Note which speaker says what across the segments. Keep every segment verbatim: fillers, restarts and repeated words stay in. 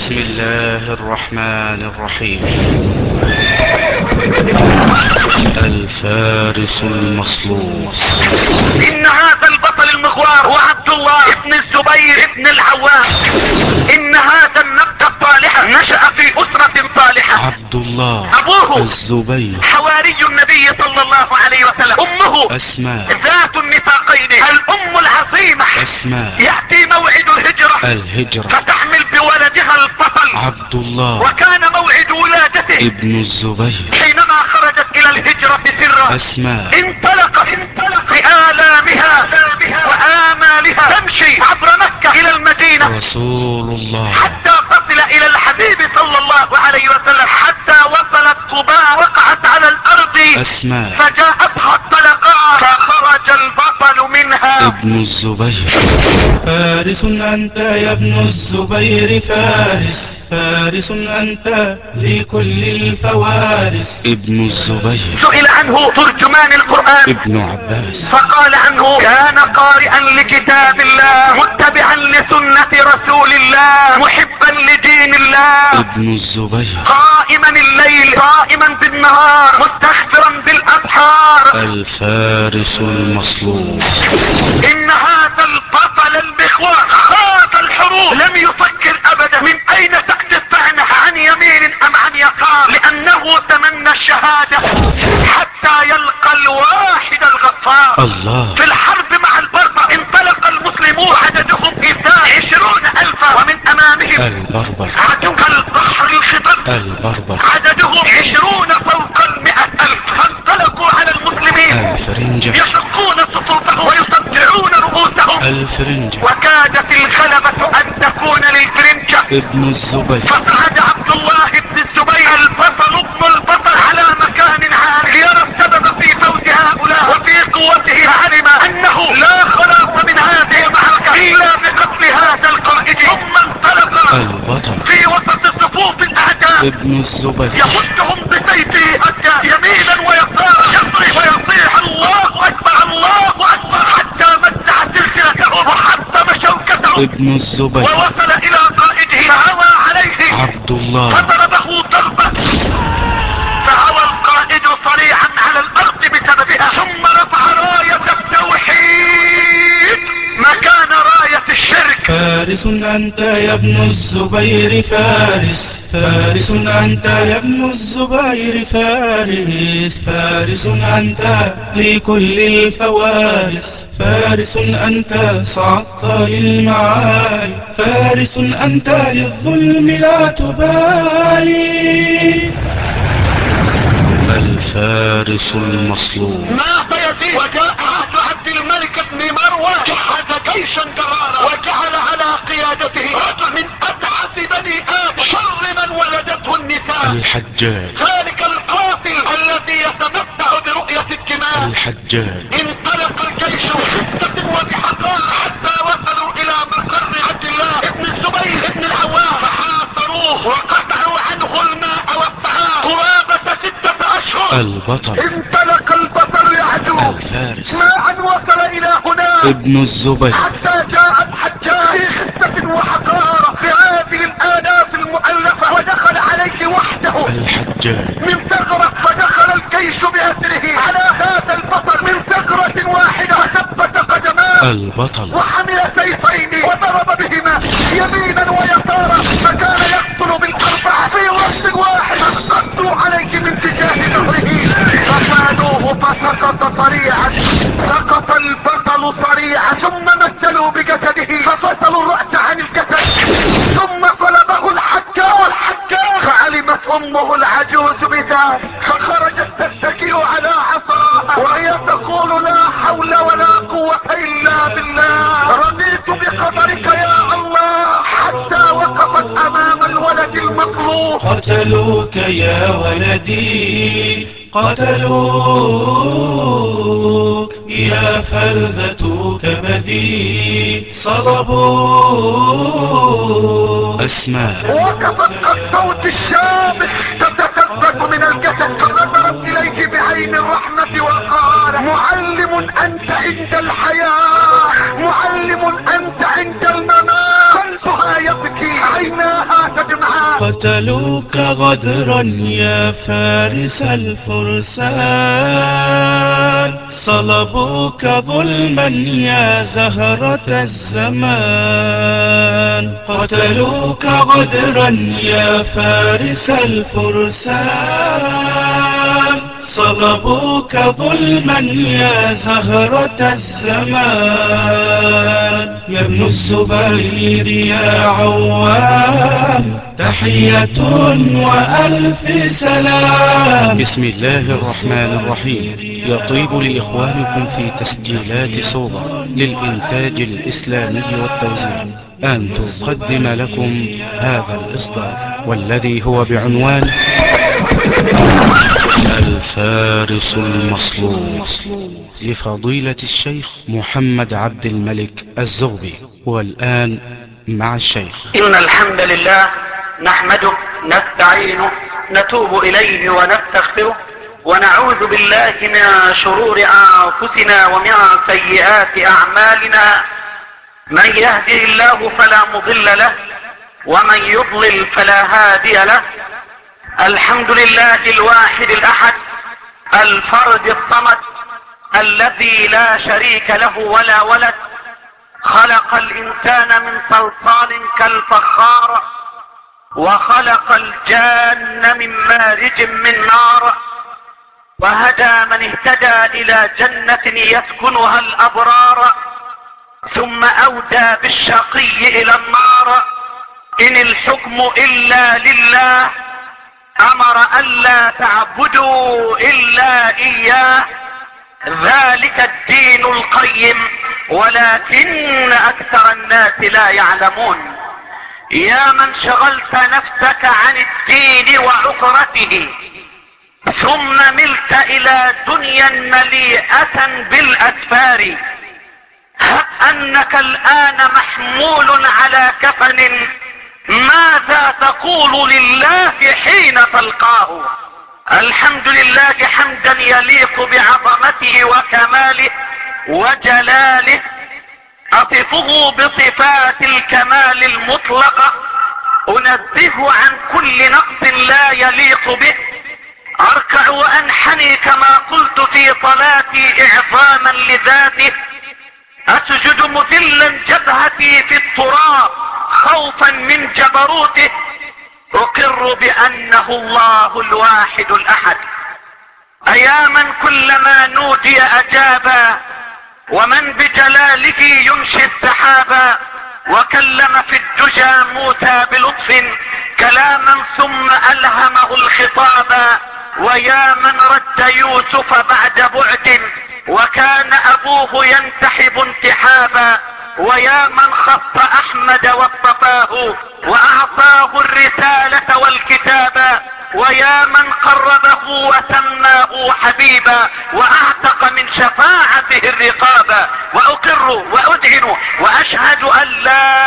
Speaker 1: بسم الله الرحمن الرحيم. الفارس المصلوب.
Speaker 2: إن هذا البطل المغوار هو عبد الله ابن الزبير ابن العوام. إن هذا النبت الصالح نشأ في أسرة صالحة.
Speaker 1: عبد الله
Speaker 2: أبوه
Speaker 1: الزبير
Speaker 2: حواري النبي صلى الله عليه وسلم. أمه
Speaker 1: أسماء
Speaker 2: ذات النفاقين الأم العظيمة.
Speaker 1: أسماء
Speaker 2: يأتي موعد الهجرة
Speaker 1: الهجرة
Speaker 2: فتحمل بولدها البطل
Speaker 1: عبد الله،
Speaker 2: وكان موعد ولادته
Speaker 1: ابن الزبير
Speaker 2: حينما خرجت إلى الهجرة سرا.
Speaker 1: أسماء
Speaker 2: انطلقت بآلامها وآمالها تمشي عبر مكة إلى المدينة
Speaker 1: رسول الله
Speaker 2: حتى تصل إلى الحبيب صلى الله عليه وسلم. حتى وصلت قباء وقعت على الأرض
Speaker 1: أسماء
Speaker 2: فجاءتها الطلقاء فخرج البطل منها.
Speaker 1: ابن الزبير. فارس أنت يا ابن الزبير، فارس فارس أنت لكل الفوارس. ابن الزبير.
Speaker 2: سئل عنه ترجمان القرآن
Speaker 1: ابن عباس
Speaker 2: فقال عنه كان قارئا لكتاب الله متبعا لسنة رسول الله محبا لدين الله.
Speaker 1: ابن الزبير.
Speaker 2: قائما الليل قائما بالنهار مستغفرا بالأسحار.
Speaker 1: الفارس المصلوب.
Speaker 2: إن هذا البطل المخوار خاض الحروب لم يفكر أبدا من أين تأتي الطعنة عن يمين أم عن يسار، لأنه تمنى الشهادة حتى يلقى الواحد الغفار.
Speaker 1: الله.
Speaker 2: في الحرب مع البربر انطلق المسلمون عددهم إثنان عشرون ألفا ومن أمامهم
Speaker 1: البربر
Speaker 2: عدو البحر الخضر
Speaker 1: البربر
Speaker 2: عددهم عشرون فوق المئة ألف. فانطلقوا على المسلمين
Speaker 1: الفرنجة
Speaker 2: يشقون صفوفهم ويصدعون رؤوسهم.
Speaker 1: الفرنجة.
Speaker 2: وكادت الغلبة أن تكون للفرنجة.
Speaker 1: ابن الزبير.
Speaker 2: فصعد عبد الله بن الزبير البطل ابن البطل على مكان عالي ليرى السبب في فوز هؤلاء وفي قوته. فعلم أنه لا خلاص من هذه المعركة إلا بقتل هذا القائد. ثم انطلق
Speaker 1: البطل
Speaker 2: في وسط صفوف الأعداء
Speaker 1: ابن الزبير
Speaker 2: يمدهم بسيفه هكا يمينا ويسارا يضرب ويصيح الله أكبر الله أكبر حتى مزع سلسلته وحطم شوكته.
Speaker 1: ابن الزبير.
Speaker 2: ووصل إلى قائده فهوى عليه
Speaker 1: عبد الله.
Speaker 2: فضربه ضربة فهوى القائد صريعا على الأرض بسببها. ثم رفع راية التوحيد مكان راية الشرك.
Speaker 1: فارس أنت يا ابن الزبير، فارس فارس أنت يا ابن الزبير، فارس فارس أنت لكل الفوارس. فارس أنت صعدت للمعالي، فارس أنت للظلم لا تبالي. الفارس المصلوب.
Speaker 2: مات يزيد وجاء عهد عبد الملك بن مروان جهز جيشا جرارا وجعل على قيادته رجل من اتعس بني ادم شر من ولدته النساء
Speaker 1: الحجاج.
Speaker 2: ذلك القاتل الذي يتمتع برؤية الجمال
Speaker 1: الحجاج.
Speaker 2: انطلق الجيش بخفة وبحقارة حتى وصلوا الى مقر عبد الله ابن الزبير ابن العوام فحاصروه وقطعوا عنه الماء والطعام قرابة ستة اشهر.
Speaker 1: البطل.
Speaker 2: انطلق البطل يعدو
Speaker 1: الفارس.
Speaker 2: ما ان وصل الى هناك
Speaker 1: ابن الزبير.
Speaker 2: حتى جاء الحجاج في خفة وحقارة بهذه الالاف المؤلفة ودخل عليه وحده
Speaker 1: الحجاج.
Speaker 2: من ثغرة فدخل الجيش بأسره على هذا البطل من ثغرة واحدة وثبت قدماه.
Speaker 1: البطل.
Speaker 2: وحمل سيفين وضرب بهما يمينا ويسارا فكان يقتل بالأربعة في وقت واحد. فانقضوا عليه من تجاه ظهره ففادوه فسقط صريعا. سقط البطل صريعا ثم مثلوا بجسده ففصلوا الرأس عن الجسد ثم صلبه الحجاج. فعلمت امه العجوز بذلك فخرجت تتكئ على عصاها وهي تقول لا حول ولا قوة الا بالله رضيت بقدرك يا الله. حتى وقفت امام الولد المظلوم.
Speaker 1: قتلوك يا ولدي، قتلوك يا فلذة كبدي، صلبوك. أسماء.
Speaker 2: وقفت كالصوت الشامخ تتثبت من الجسد فنظرت اليه بعين الرحمة وقال معلم انت عند الحياة، معلم انت عند الممات. قلبها يبكي عيناها تدمع
Speaker 1: قتلوك غدرا يا فارس الفرسان، صلبوك ظلما يا زهرة الزمان. قتلوك غدرا يا فارس الفرسان، صلبوك ظلما يا زهرة الزمان. يا ابن الزبير يا عوام تحية وألف سلام.
Speaker 3: بسم الله الرحمن الرحيم. يطيب لإخوانكم في تسجيلات صوبة للإنتاج الإسلامي والتوزيع أن تقدم لكم هذا الإصدار، والذي هو بعنوان الفارس المصلوب لفضيلة الشيخ محمد عبد الملك الزغبي. والآن مع الشيخ.
Speaker 4: إن الحمد لله نحمده نستعينه نتوب إليه ونستغفره ونعوذ بالله من شرور أنفسنا ومن سيئات أعمالنا. من يهده الله فلا مضل له ومن يضلل فلا هادي له. الحمد لله الواحد الأحد الفرد الصمد الذي لا شريك له ولا ولد. خلق الإنسان من صلصال كالفخار وخلق الجان من مارج من نار، وهدى من اهتدى إلى جنة يسكنها الأبرار، ثم أودى بالشقي إلى النار. إن الحكم إلا لله، أمر ألا تعبدوا إلا إياه، ذلك الدين القيم ولكن أكثر الناس لا يعلمون. يا من شغلت نفسك عن الدين وعطرته ثم ملت إلى دنيا مليئة بالأسفار، هب أنك الآن محمول على كفن، ماذا تقول لله حين تلقاه؟ الحمد لله حمدا يليق بعظمته وكماله وجلاله، أصفه بصفات الكمال المطلقة، أنزه عن كل نقص لا يليق به. أركع وأنحني كما قلت في صلاتي إعظاما لذاته، أسجد مذلا جبهتي في التراب خوفا من جبروته. أقر بأنه الله الواحد الأحد، أياما كلما نودي أجابا، ومن بجلاله ينشي السحابا، وكلم في الدجى موسى بلطف كلاما ثم ألهمه الخطابا. ويا من رد يوسف بعد بعد وكان أبوه ينتحب انتحابا. ويا من خص أحمد واصطفاه وأعطاه الرسالة والكتابا. ويا من قربه وسماه حبيبا وأعتق من شفاعته الرقابا. وأقر وأدعن وأشهد أن لا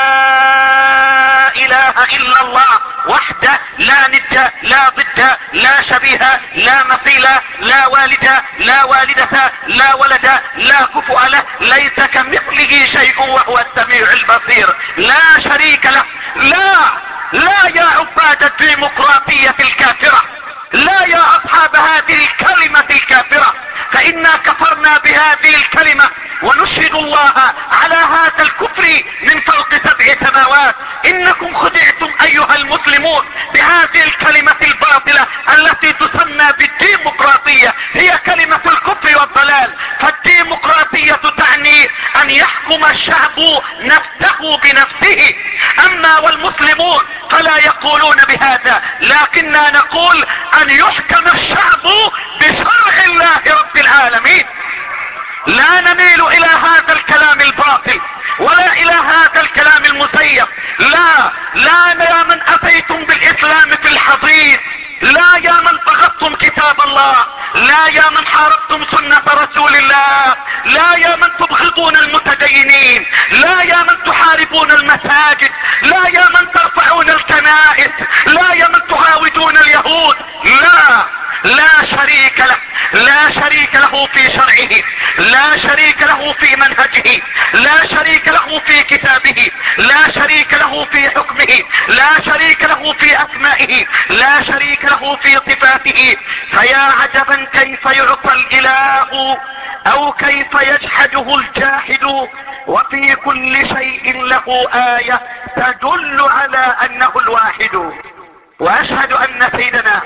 Speaker 4: إله إلا الله وحده لا ند لا ضد لا شبيه لا مثيل لا والد لا والدة لا ولد لا كفؤ له، ليس كمثله شيء وهو السميع البصير، لا شريك له. لا لا يا عباد الديمقراطية الكافرة، لا يا أصحاب هذه الكلمة الكافرة، فإنا كفرنا بهذه الكلمة ونشهد الله على هذا الكفر من فوق سبع سماوات. إنكم خدعتم أيها المسلمون بهذه الكلمة الباطلة التي تسمى بالديمقراطية، هي كلمة الكفر والضلال. فالديمقراطية تعني أن يحكم الشعب نفسه بنفسه، أما والمسلمون فلا يقولون بهذا، لكننا نقول أن يحكم الشعب بشرع الله رب العالمين. لا نميل الى هذا الكلام الباطل ولا الى هذا الكلام المزيف. لا لا يا من اتيتم بالاسلام في الحضيض، لا يا من بغضتم كتاب الله، لا يا من حاربتم سنة رسول الله، لا يا من تبغضون المتدينين، لا يا من تحاربون المساجد، لا يا من ترفعون الكنائس، لا يا من تهاودون اليهود. لا لا شريك له، لا شريك له في شرعه، لا شريك له في منهجه، لا شريك له في كتابه، لا شريك له في حكمه، لا شريك له في اسمائه، لا شريك له في صفاته. فيا عجبا كيف يعطى الاله او كيف يجحده الجاحد، وفي كل شيء له آية تدل على انه الواحد. واشهد ان سيدنا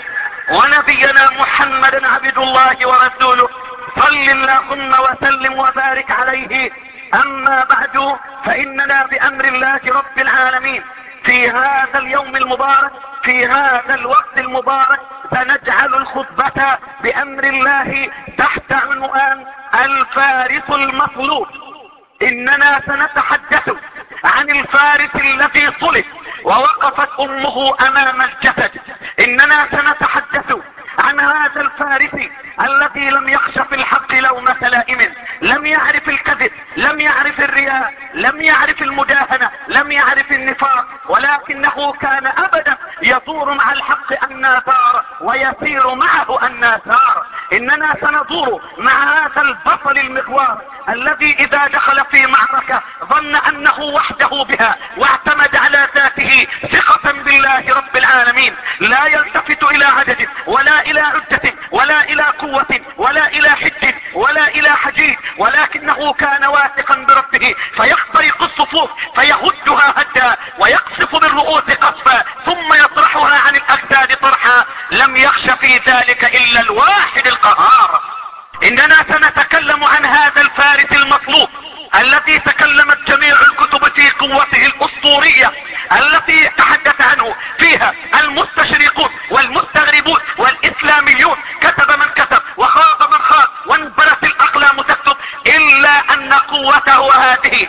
Speaker 4: ونبينا محمدا عبد الله ورسوله، صل اللهم وسلم وبارك عليه. اما بعد، فاننا بامر الله رب العالمين في هذا اليوم المبارك، في هذا الوقت المبارك، سنجعل الخطبة بامر الله تحت عنوان الفارس المطلوب. اننا سنتحدث عن الفارس الذي صلب ووقفت امه امام الجسد. اننا سنتحدث عن هذا الفارس الذي لم يخش في الحق لومة لائم، لم يعرف الكذب، لم يعرف الرياء، لم يعرف المداهنة، لم يعرف النفاق، ولكنه كان ابدا يدور مع الحق الناثار ويسير معه الناثار. اننا سندور مع هذا البطل المغوار الذي اذا دخل في معركة ظن انه وحده بها واعتمد على ذاته ثقة بالله رب العالمين، لا يلتفت الى عدد ولا الى عدة ولا الى قوة ولا الى حج ولا الى حجيج، ولكنه كان واثقا بربه فيخترق الصفوف فيهدها هدا ويقصف بالرؤوس قصفا ثم يطرحها عن الاجساد طرحا. لم يخش في ذلك الا الواحد القهار. اننا سنتكلم عن هذا الفارس المطلوب الذي تكلمت جميع الكتب في قوته الاسطورية التي تحدث عنه فيها المستشرقون والمستغربون والاسلاميون. كتب من كتب وخاض من خاض وانبرت الاقلام تكتب، الا ان قوته هذه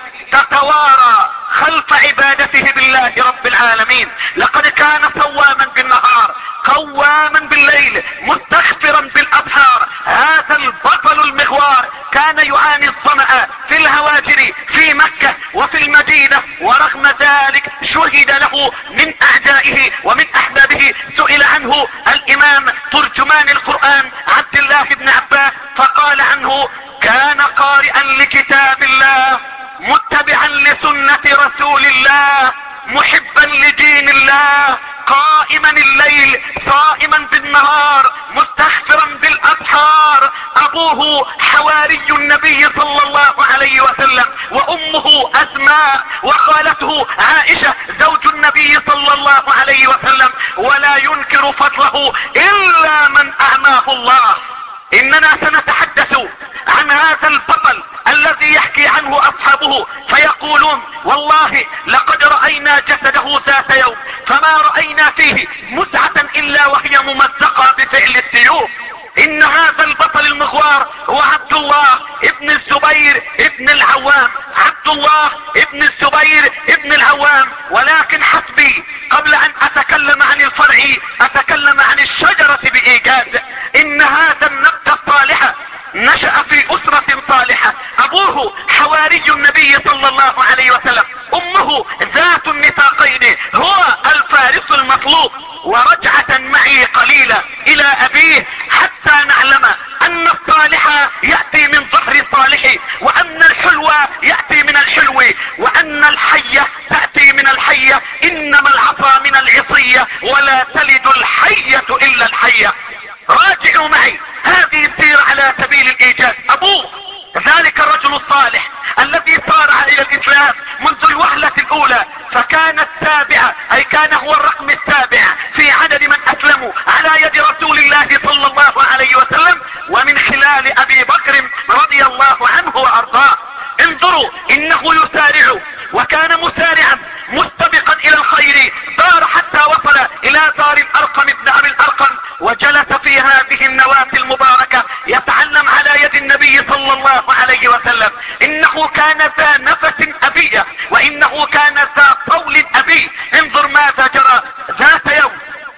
Speaker 4: تتوارى خلف عبادته بالله رب العالمين. لقد كان صواما بالنهار قواما بالليل مستغفرا بالابحار. هذا البطل المغوار كان يعاني الظمأ في الهواجر في مكة وفي المدينة، ورغم ذلك شهد له من اعدائه ومن احبابه. سئل عنه الامام ترجمان القرآن عبد الله بن عباس فقال عنه: كان قارئا لكتاب الله، متبعا لسنة رسول الله، محبا لدين الله، قائما الليل صائما بالنهار، مستغفرا بالاسحار. ابوه حواري النبي صلى الله عليه وسلم، وامه اسماء، وخالته عائشة زوج النبي صلى الله عليه وسلم، ولا ينكر فضله الا من اعماه الله. اننا سنتحدث عن هذا البطل الذي يحكي عنه اصحابه فيقولون: والله لقد رأينا جسده ذات يوم فما رأينا فيه مسعة الا وهي ممزقة بفعل السيوف. ان هذا البطل المغوار هو عبد الله ابن الزبير ابن العوام، عبد الله ابن الزبير ابن العوام. ولكن حسبي قبل ان اتكلم عن الفرع اتكلم عن الشجرة بايجاز. ان هذا النبتة الصالحة نشأ في اسرة صالحة، ابوه حواري النبي صلى الله عليه وسلم، امه ذات النطاقين، هو الفارس المطلوب. ورجعة معي قليلة الى ابيه حتى نعلم ان الصالح يأتي من ظهر الصالح، وان الحلو يأتي من الحلو، وان الحية تأتي من الحية. انما العصا من العصية ولا تلد الحية الا الحية. راجعوا معي هذه السيرة على سبيل الايجاز. ابوه ذلك الرجل الصالح الذي صارع الى الاسلام منذ الوهلة الاولى، فكان السابع اي كان هو الرقم السابع في عدد من اسلموا على يد رسول الله صلى الله عليه وسلم، ومن خلال ابي بكر رضي الله عنه وارضاه. انظروا انه يسارع وكان مسارعا مستبقا الى الخير، دار حتى وصل الى دار الارقم ابن ابي الارقم، وجلس في هذه النواة المباركة يتعلم على يد النبي صلى الله عليه وسلم. انه كان ذا نفس ابية، وانه كان ذا طول ابي. انظر ماذا جرى ذات يوم،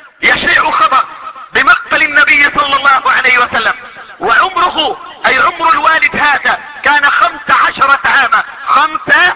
Speaker 4: يشيع خبر بمقتل النبي صلى الله عليه وسلم، وعمره اي عمر الوالد هذا كان خمس عشرة عاما، خمس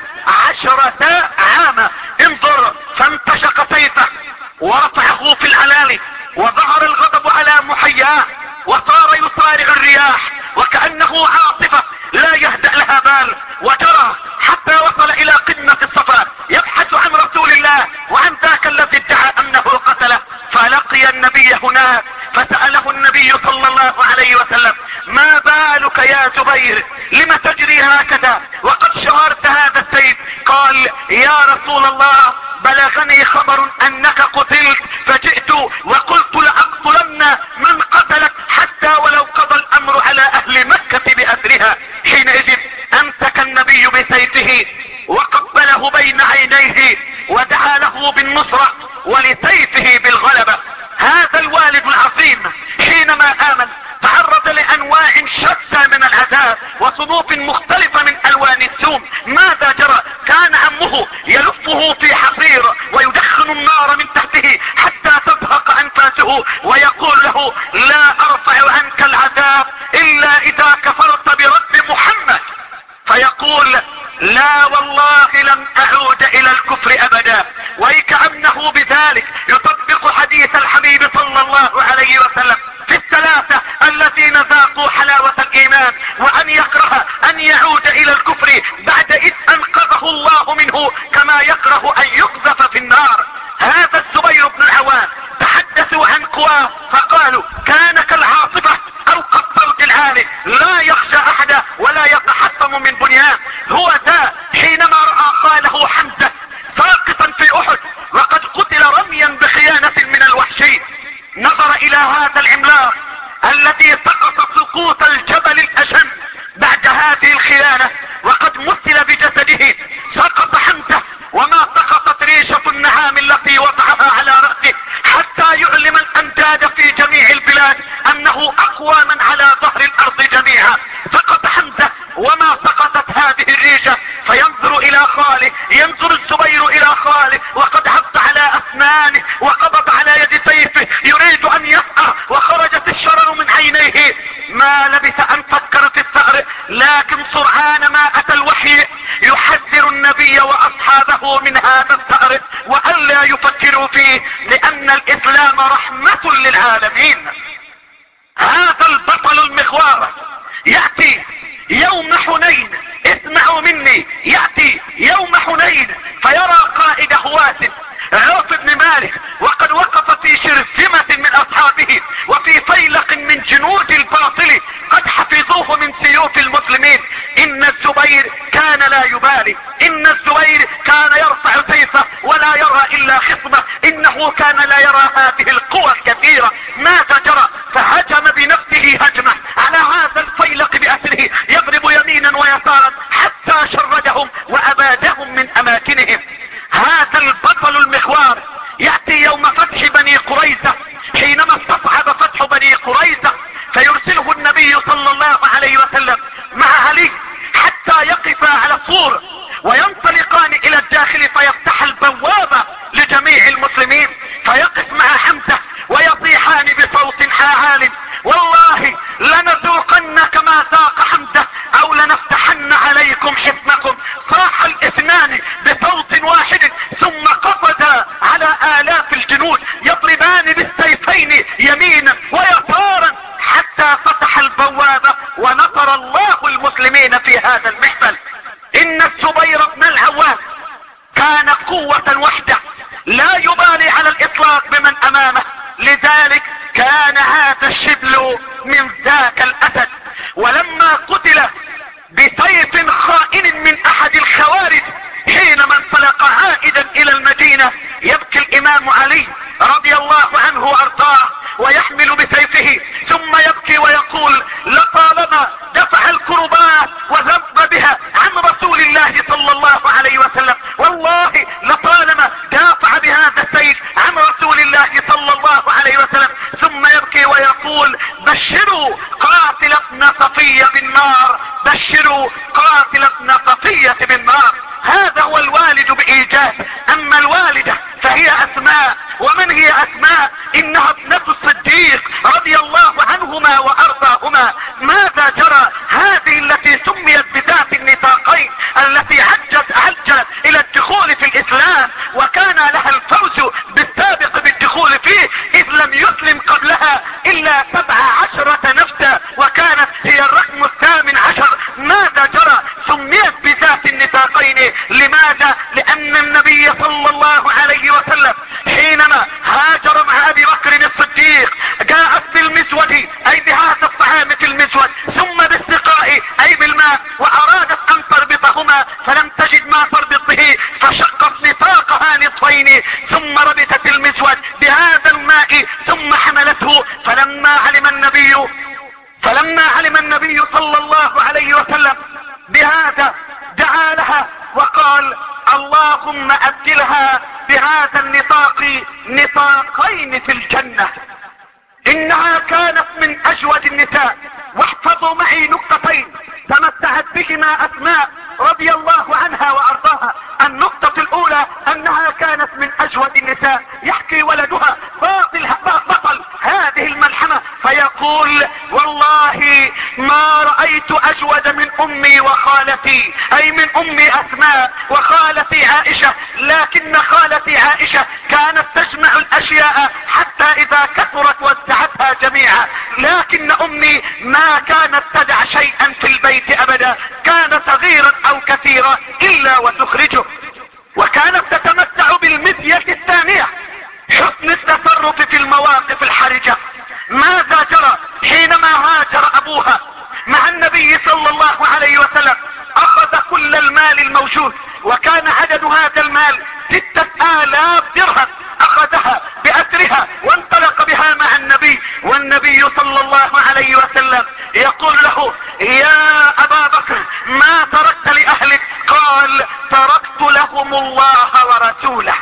Speaker 4: عشرة عاما. انظر، فانتشق سيفه ورفعه في العلالي، وظهر الغضب على محمد حياه وصار يصارع الرياح وكأنه عاصفة لا يهدأ لها بال، وجرى حتى وصل الى قمة الصفا يبحث عن رسول الله وعن ذاك الذي ادعى انه قتله، فلقي النبي هناك فسأله النبي صلى الله عليه وسلم: ما بالك يا زبير؟ لم تجري هكذا وقد شهرت هذا السيف؟ قال: يا رسول الله بلغني خبر انك قتلت فجئت وقلت لأقتلن من قتلك حتى ولو قضى الامر على اهل مكة بأسرها. حينئذ امسك النبي بسيفه وقبله بين عينيه ودعا له بالنصرة ولسيفه بالغلبة. هذا الوالد العظيم حينما آمن تعرض لانواع شتى من العذاب وصنوف مختلفة من الوان السوم. ماذا جرى؟ كان عمه يلفه في حصير ويدخن النار من تحته حتى تزهق انفاسه ويقول له: لا ارفع عنك العذاب الا اذا كفرت برب محمد. فيقول: لا والله لن اعود الى الكفر ابدا. وكأنه بذلك يطبق حديث الحبيب صلى الله عليه وسلم في الثلاثة الذين ذاقوا حلاوة الايمان، وان يكره ان يعود الى الكفر بعد اذ انقذه الله منه كما يكره ان يقذف في النار. هذا الزبير بن العوام تحدثوا عن قواه فقالوا: كان كالعاصفة او كالصوت العالي لا يخشى احدا ولا يتحطم من بنيان. هو ذا حينما رأى خاله حمزة ساقطا في احد وقد قتل رميا بخيانة من الوحشي، نظر الى هذا العملاق الذي سقط سقوط الجبل الاشم بعد هذه الخيانة وقد مثل بجسده. سقط حمزة وما سقطت ريشة النعام التي وضعها على رأسه حتى يعلم الامجاد في جميع البلاد انه اقوى من على ظهر الارض جميعا. سقط حمزة وما سقطت هذه الريشة. فينظر الى خاله، ينظر الزبير الى خاله وقد عض على اسنانه وقبض على يد سيفه يريد ان يسأر وخرجت الشرر من عينيه. ما لبث ان فكر في الثأر، لكن سرعان ما اتى الوحي يحذر النبي واصحابه من هذا الثأر والا يفكروا فيه لان الاسلام رحمة للعالمين. هذا البطل المخوار يأتي يوم حنين، اسمعوا مني، يأتي يوم حنين فيرى قائد هوازن عوف بن مالك وقد وقف في شرذمة من اصحابه وفي فيلق من جنود الباطل قد حفظوه من سيوف المسلمين. ان الزبير كان لا يبالي، ان الزبير كان يرفع سيفه ولا يرى الا خصمه، انه كان لا يرى هذه القوى الكثيرة. ماذا جرى؟ فهجم بنفسه هجمة على هذا الفيلق بأسره يضرب يمينا ويسارا حتى شردهم وابادهم من اماكنهم. هذا البطل المخوار يأتي يوم فتح بني قريظة حينما استصعب فتح بني قريظة فيرسله النبي صلى الله عليه وسلم مع علي حتى يقف على السور وينطلقان الى الداخل فيفتح البوابة لجميع المسلمين، فيقف مع حمزة ويصيحان بصوت عال: والله لنذوقن كما ذاق حمزة او لنفتحن عليكم حصنكم. صاح الاثنان بصوت واحد ثم قفز على الاف الجنود يضربان بالسيفين يمينا ويسارا حتى فتح البوابة ونصر الله المسلمين في هذا المحفل. ان الزبير بن العوام كان قوة وحده لا يبالي على الاطلاق بمن امامه، لذلك كان هذا الشبل من ذاك الاسد. ولما قتل بسيف خائن من احد الخوارج حينما انطلق عائدا الى المدينة يبكي الامام علي رضي الله عنه وارضاه ويحمل بسيفه ثم يبكي ويقول: لطالما دفع الكربات وذب بها عن رسول الله صلى الله عليه وسلم، والله لطالما دافع بهذا السيف عن رسول الله صلى الله عليه وسلم. ثم يبكي ويقول: بشروا قاتل ابن صفية بالنار، بشروا قاتل ابن صفية بالنار. هذا هو الوالد بإيجاز. اما الوالدة فهي اسماء. ومن هي اسماء؟ انها ابنة الصديق رضي الله عنهما وارضاهما. ماذا جرى؟ هذه التي سميت بذات النطاقين التي عجت عجلت الى الدخول في الاسلام وكان لها الفوز بالسابق بالدخول فيه اذ لم يسلم قبلها الا يديه ثم ربطت المزود بهذا الماء ثم حملته. فلما علم النبي فلما علم النبي صلى الله عليه وسلم بهذا دعا لها وقال اللهم أبدلها بهذا النطاق نطاقين في الجنة. إنها كانت من أجود النساء. واحفظوا معي نقطتين تمتعت بهما أسماء رضي الله عنها وأرضاها. النقطة الأولى أنها كانت من أجود النساء. يحكي ولدها باطل بطل هذه الملحمة فيقول والله ما رأيت أجود من أمي وخالتي، أي من أمي أسماء وخالتي عائشة، لكن خالتي عائشة كانت تجمع الأشياء حتى إذا كثرت وزعتها جميعا، لكن أمي ما كانت تدع شيئا في البيت أبدا، كان صغيرا أو كثيرا إلا وتخرجه. وكانت تتمتع بالمزية الثانية حسن التصرف في المواقف الحرجة. ماذا جرى حينما هاجر أبوها مع النبي صلى الله عليه وسلم؟ أخذ كل المال الموجود، وكان عدد هذا المال ستة آلاف درهم، أخذها بأسرها وانطلق بها مع النبي. والنبي صلى الله عليه وسلم يقول له يا أبا بكر ما تركت لأهلك؟ قال تركت لهم الله ورسوله.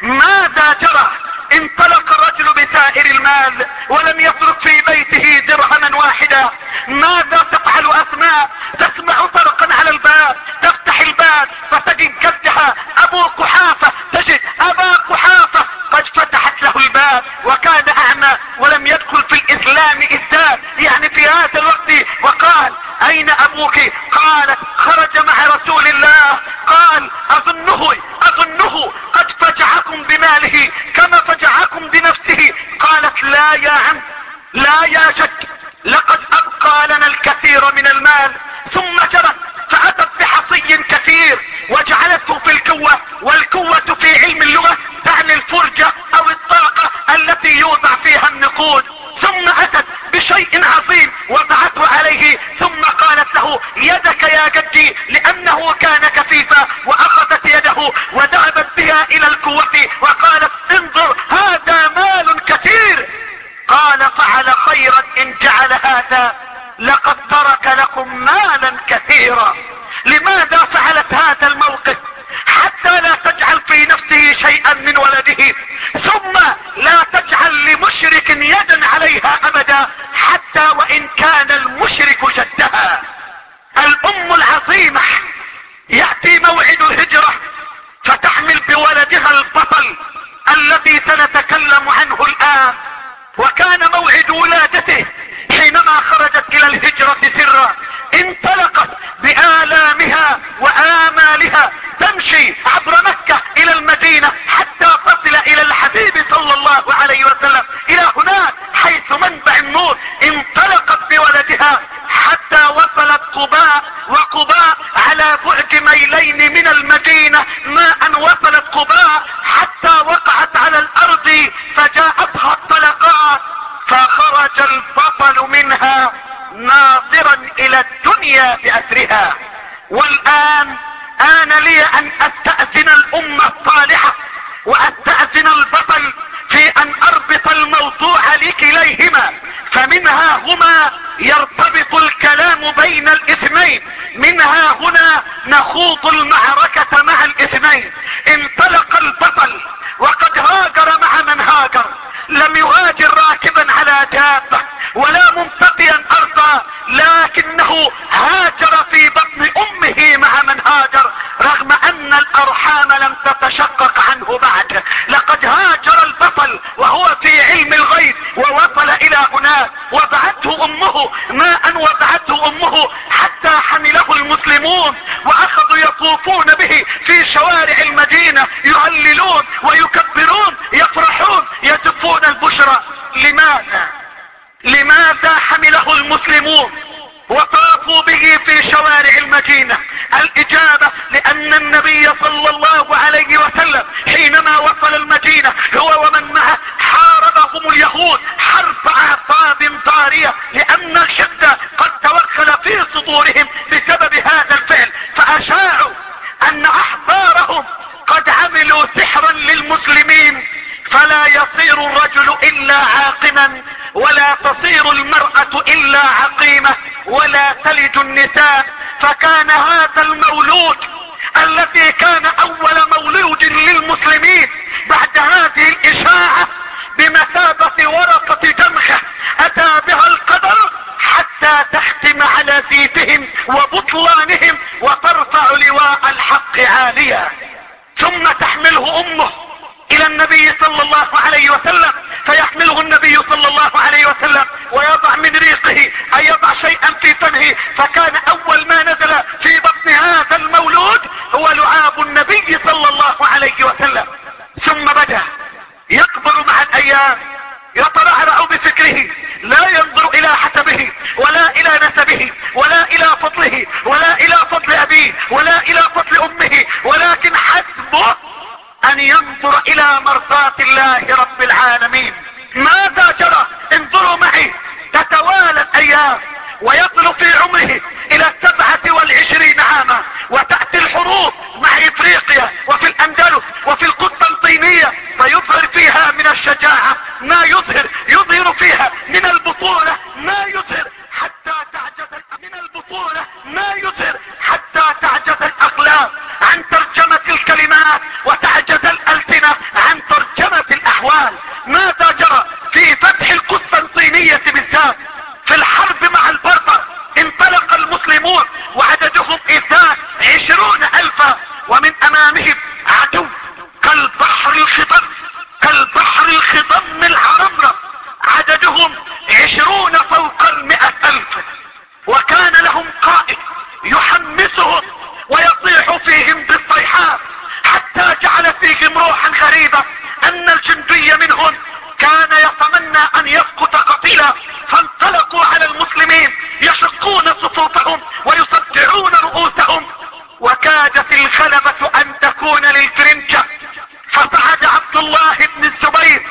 Speaker 4: ماذا جرى؟ انطلق الرجل بسائر المال ولم يترك في بيته درهما واحدا. ماذا تفعل أسماء؟ تسمع طرقا على الباب، تفتح الباب فتجد جدها أبو قحافة، تجد أبا قحافة قد فتحت له الباب وكان أعمى ولم يدخل في الإسلام إذان، يعني في هذا الوقت. وقال أين أبوك؟ قالت خرج مع رسول الله. قال أظنه أظنه قد فجعكم بماله كما فجعكم بنفسه. قالت لا يا عم لا يا جد، لقد أبقى لنا الكثير من المال. ثم جرت فأتت بحصي كثير وجعلته في الكوة، والكوة في علم اللغة تعني الفرجة أو الطاقة التي يوضع فيها النقود. ثم أتت بشيء عظيم وضعته عليه ثم قالت له يدك يا جدي، لأنه كان كفيفا، وأخذت يده وذهبت بها إلى الكوة وقالت انظر هذا مال كثير. قال فعل خيرا إن جعل هذا، لقد ترك لكم مالا كثيرا. لماذا فعلت هذا الموقف؟ حتى لا تجعل في نفسه شيئا من ولده، ثم لا تجعل لمشرك يدا عليها أبدا حتى وإن كان المشرك جدها. الأم العظيمة يأتي موعد الهجرة فتحمل بولدها البطل الذي سنتكلم عنه الآن. وكان موعد ولادته حينما خرجت إلى الهجرة سرا، انطلقت بآلامها وآمالها تمشي عبر مكة إلى المدينة حتى تصل إلى الحبيب صلى الله عليه وسلم، إلى هناك حيث منبع النور. انطلقت بولدها حتى وصلت قباء، وقباء على بعد ميلين من المدينة. ما أن وصلت قباء حتى وقعت على الأرض فجاءتها الطلقات، فخرج البطل منها ناظرا إلى الدنيا بأسرها. والآن آن لي أن أستأذن الأمة الصالحة وأستأذن البطل في أن أربط الموضوع لكليهما، فمنها هما يرتبط الكلام بين الاثنين، منها هنا نخوض المعركة مع الاثنين. انطلق البطل وقد هاجر مع من هاجر، لم يهاجر راكبا على دابة ولا ممتطيا أرضا، لكنه هاجر في بطن أمه مع من هاجر، رغم أن الأرحام لم تتشقق عنه بعد. لقد هاجر البطل وهو في علم الغيب ووصل إلى هناك، وضعته أمه ماء وضعته أمه حتى حمله المسلمون وأخذوا يطوفون به في شوارع المدينة يهللون ويكبرون يفرحون يزفون البشرى. لماذا؟ لماذا حمله المسلمون وطافوا به في شوارع المدينة؟ الإجابة لأن النبي صلى الله عليه وسلم حينما وصل المدينة هو ومن معه حاربهم اليهود حرب أعصاب طارية، لأن الشدة قد توغل في صدورهم بسبب هذا الفعل، فأشاعوا أن أحبارهم قد عملوا سحرا للمسلمين يصير الرجل الا عاقما، ولا تصير المرأة الا عقيمة، ولا تلد النساء. فكان هذا المولود الذي كان اول مولود للمسلمين بعد هذه الاشاعة بمثابة ورقة دمغة اتى بها القدر حتى تختم على زيتهم وبطلانهم وترفع لواء الحق عاليا. ثم تحمله امه الى النبي صلى الله عليه وسلم، فيحمله النبي صلى الله عليه وسلم ويضع من ريقه اي يضع شيئا في فمه. فكان اول ما نزل في بطن هذا المولود هو لعاب النبي صلى الله عليه وسلم. ثم بدا يكبر مع الايام، يترعرع بفكره، لا ينظر الى حسبه ولا الى نسبه ولا الى فضله ولا الى فضل ابيه ولا الى فضل امه، ولكن حسبه ان ينظر الى مرضاة الله رب العالمين. ماذا جرى؟ انظروا معي. تتوالى الايام ويصل في عمره الى السبعة والعشرين عاما، وتأتي الحروب مع افريقيا وفي الاندلس وفي القسطنطينية، فيظهر فيها من الشجاعة ما يظهر، يظهر فيها من البطولة ما يظهر حتى تعجز من البطولة ما يظهر حتى تعجز الاقلام عن ترجمة الكلمات وتعجز الالسنة عن ترجمة الاحوال. ماذا جرى في فتح القسطنطينية بالذات؟ في الحرب مع البربر انطلق المسلمون وعددهم اثنان عشرون الفا، ومن امامهم عدو كالبحر الخضم كالبحر الخضم العرمرة، عددهم عشرون فوق المئة الف. وكان لهم قائد يحمسهم ويطيح فيهم بالصيحات، حتى جعل فيهم روحا غريبة ان الجندي منهم كان يتمنى ان يسقط قتيلا، فانطلقوا على المسلمين يشقون صفوفهم ويصدعون رؤوسهم، وكادت الغلبة ان تكون للفرنجة. فصعد عبد الله بن الزبير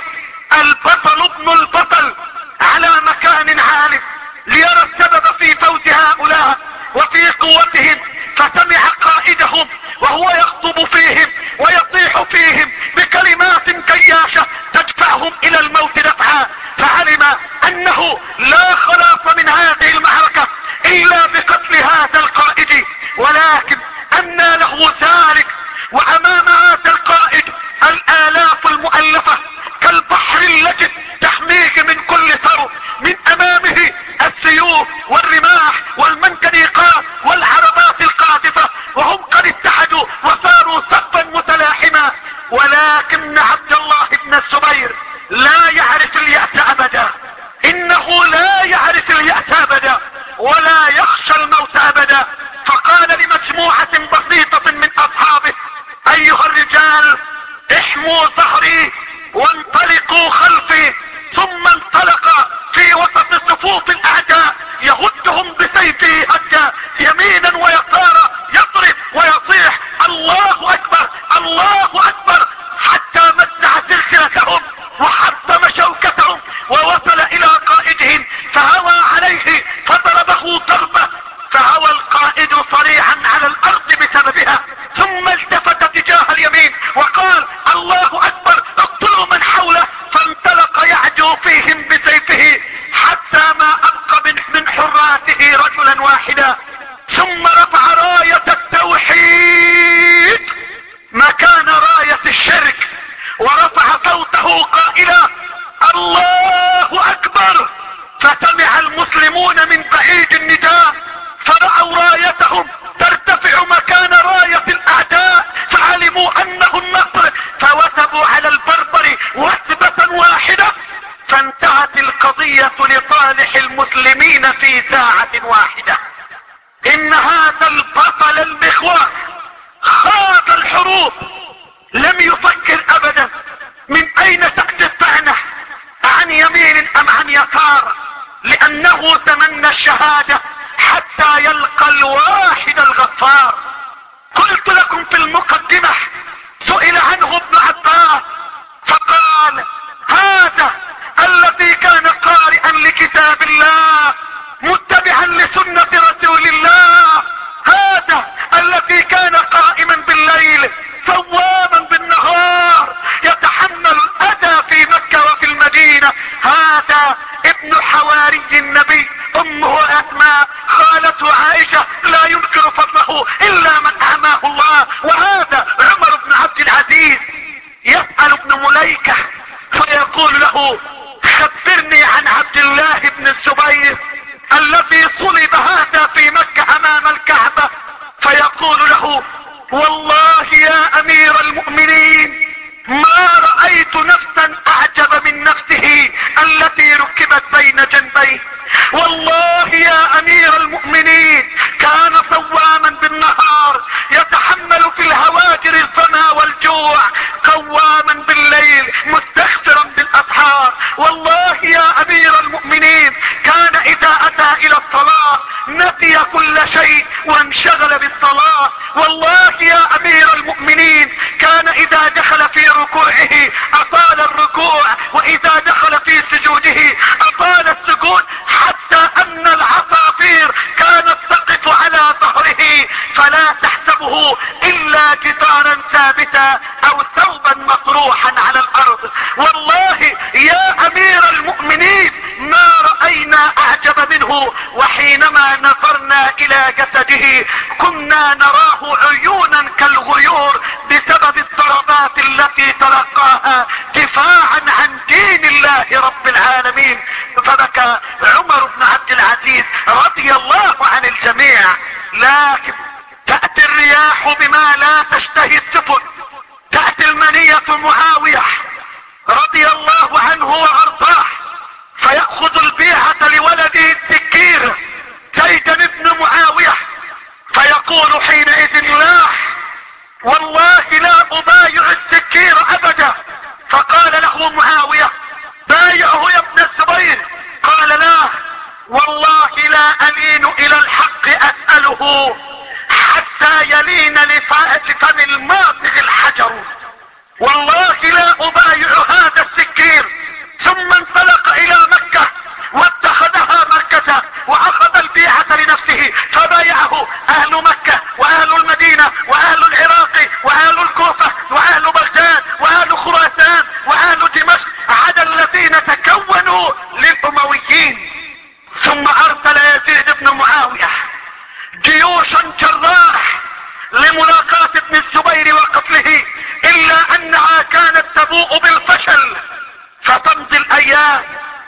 Speaker 4: البطل ابن البطل على مكان عال ليرى السبب في فوز هؤلاء وفي قوتهم، فسمع قائدهم وهو يخطب فيهم ويطيح فيهم بكلمات كياشة تدفعهم الى الموت دفعا، فعلم انه لا خلاص من هذه المعركة الا بقتل هذا القائد. ولكن انى له ذلك وامام هذا القائد الالاف المؤلفة كالبحر اللجد تحميه من كل ثروة، من امامه السيوف والرماح والمنجنيقات والعربات القاذفة، وهم قد اتحدوا وصاروا صفا متلاحما. ولكن عبد الله بن الزبير لا يعرف اليأس ابدا، انه لا يعرف اليأس ابدا ولا يخشى الموت ابدا. فقال لمجموعة بسيطة من اصحابه: ايها الرجال احموا ظهري وانطلقوا خلفي. ثم انطلق في وسط صفوف الاعداء يهدهم بسيفه هدا يمينا ويسارا، يضرب ويصيح: الله اكبر الله اكبر، حتى مزع سلسلتهم وحطم شوكتهم ووصل الى قائدهم فهوى عليه فضربه ضربة، فهوى القائد صريعا على الارض بسببها، ثم التفت تجاه اليمين وقال: الله اكبر اقتلوا من حوله. فانطلق يعجو فيهم بسيفه حتى ما ابقى من حراته رجلا واحدا، ثم رفع راية التوحيد مكان راية الشرك، ورفع صوته قائلا: الله اكبر. فسمع المسلمون من بعيد النداء، فرأوا رايتهم ترتفع مكان راية الاعداء، فعلموا انه النصر، فوثبوا على البربر وثبة واحدة، فانتهت القضية لصالح المسلمين في ساعة واحدة. ان هذا البطل المخوار خاض الحروب، لم يفكر ابدا من اين تأتي الطعنة، عن يمين ام عن يسار، لانه تمنى الشهادة حتى يلقى الواحد الغفار. قلت لكم في المقدمة سئل عنه ابن عباس فقال: هذا الذي كان قارئا لكتاب الله متبعا لسنة رسول الله، هذا الذي كان قائما بالليل صواما بالنهار، يتحمل الاذى في مكة وفي هذا ابن حواري النبي، امه اسماء خالته عائشة لا ينكر فضله الا من اعماه الله. وهذا عمر بن عبد العزيز يسأل ابن مليكة فيقول له خبرني عن عبد الله بن الزبير الذي صلب هذا في مكة امام الكعبة. فيقول له والله يا امير المؤمنين ما رأيت نفسا اعجب من نفسه التي ركبت بين جنبيه. والله يا امير المؤمنين كان صواما بالنهار يتحمل في الهواجر الظما والجوع، قواما بالليل مستغفرا بالاسحار. والله يا امير المؤمنين كان اذا اتى الى الصلاة نسي كل شيء وانشغل بالصلاة. والله يا امير المؤمنين كان اذا دخل في ركوعه اطال الركوع، واذا دخل في سجوده اطال السجود، حتى ان العصافير كانت تقف على ظهره فلا تحسبه الا جدارا ثابتا او ثوبا مطروحا على الارض. والله يا امير المؤمنين ما رأينا اعجب منه، وحينما نظرنا الى جسده كنا نراه عيونا كالغيور بسبب الضربات التي تلقاها دفاعا عن دين الله رب العالمين. فبكى عمر بن عبد العزيز رضي الله عن الجميع. لكن تأتي الرياح بما لا تشتهي السفن، تأتي المنية معاوية رضي الله عنه وارضاه فيأخذ البيعة لولده السكير زيد بن معاوية، فيقول حينئذ لا والله لا ابايع السكير ابدا. فقال له معاوية بايعه يا ابن الزبير. قال لا والله لا الين الى الحق اسأله حتى يلين لفم الماضغ الحجر. والله لا ابايع هذا السكير. ثم انطلق الى مكة واتخذها مركزا واخذ البيعة لنفسه، فبايعه اهل مكة واهل المدينة واهل العراق واهل الكوفة واهل بغداد واهل خراسان واهل دمشق عدا الذين تكونوا للامويين. ثم ارسل يزيد بن معاوية جيوشا جراح لملاقاة ابن الزبير وقتله، الا انها كانت تبوء بالفشل. فتمضي الايام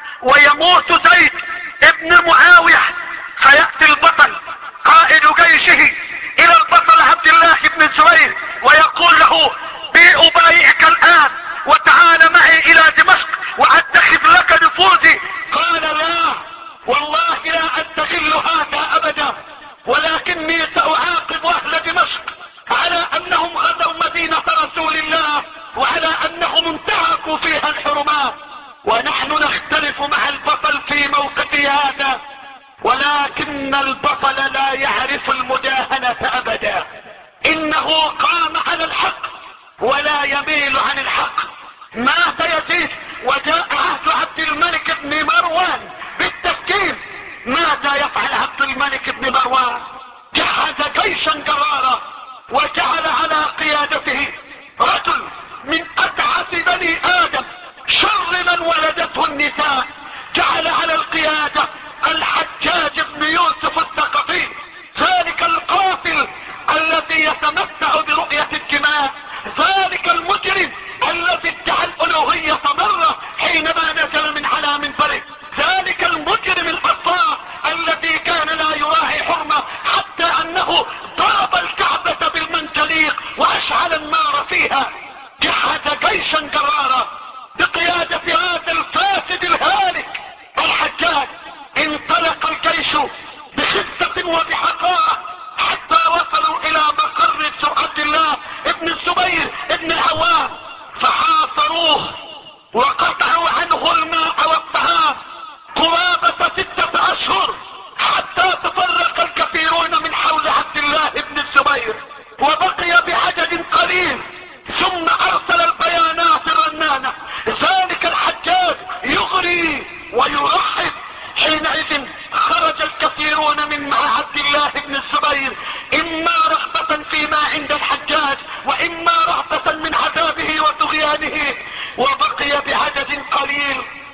Speaker 4: ويموت زيد ابن معاوية، فيأتي البطل قائد جيشه الى البطل عبد الله بن الزبير ويقول له بي ابايعك الان وتعال معي الى دمشق واتخذ لك نفوذي. قال لا والله لا اتخذ هذا ابدا، ولكني ساعاقب اهل دمشق على انهم غزوا مدينة رسول الله وعلى انهم انتهكوا فيها الحرمات، ونحن نختلف مع البطل في موقف هذا، ولكن البطل لا يعرف المداهنة ابدا. انه قام على الحق ولا يميل عن الحق. مات يزيد وجاء عهد عبد الملك بن مروان بالتفكير. ماذا يفعل عبد الملك بن مروان؟ جهز جيشا جرارا وجعل على قيادته رجل من اتعس بني ادم شر من ولدته النساء، جعل على القيادة الحجاج بن يوسف الثقفي، ذلك القاتل الذي يتمتع برؤية الدماء، ذلك المجرم الذي ادعى الالوهية مرة حينما نزل من على منبره، ذلك المجرم القطاع الذي كان لا يراعي حرمة حتى انه ضرب الكعبة بالمنجليق واشعل النار فيها. جهز جيشا جرارا بقيادة هذا الفاسد الهالك الحجاج. انطلق الجيش بخفة وبحقاء حتى وصلوا الى مقر عبد الله ابن الزبير ابن العوام، فحاصروه وقطعوا عنه الماء والطعام قرابة ستة اشهر حتى تفرق الكثيرون من حول عبد الله ابن الزبير وبقي بعدد قليل. ثم ارسل البيانات الرنانة، ذلك الحجاج يغري ويرحب. حينئذ خرج الكثيرون من مع عبد الله بن الزبير، اما رغبة فيما عند الحجاج واما رغبة من عذابه وطغيانه، وبقي بعدد قليل